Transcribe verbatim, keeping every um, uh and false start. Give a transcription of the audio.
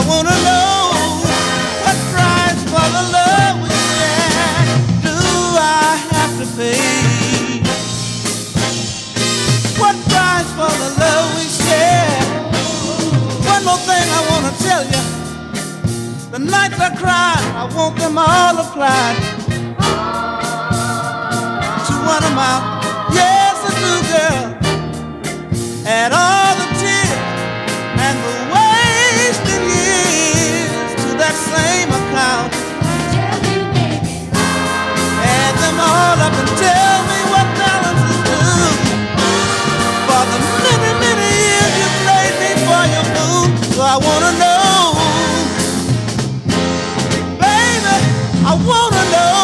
wanna know what price for the love we share do I have to pay? What price for the love we share? One more thing I wanna tell you. The nights I cry, I want them all applied to one amount. Yes, I do, girl. Add all the tears and the wasted years to that same account. Add them all up and tell me what balance is due for the many, many years you played me for your fool. So I wanna know, baby, I wanna know.